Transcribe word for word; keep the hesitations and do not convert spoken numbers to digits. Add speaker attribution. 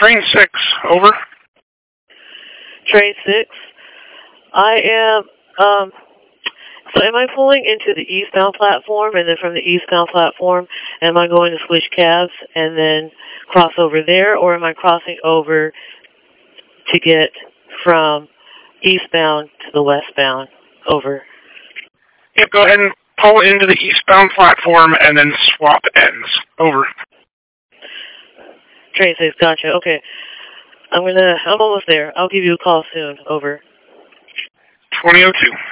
Speaker 1: Train six, over.
Speaker 2: Train six. I am, um, so am I pulling into the eastbound platform, and then from the eastbound platform, am I going to switch cabs and then cross over there, or am I crossing over to get from eastbound to the westbound? Over.
Speaker 1: Yep, go ahead and pull into the eastbound platform and then swap ends. Over.
Speaker 2: Train six, gotcha. Okay. I'm gonna, I'm almost there. I'll give you a call soon. Over.
Speaker 1: twenty oh two.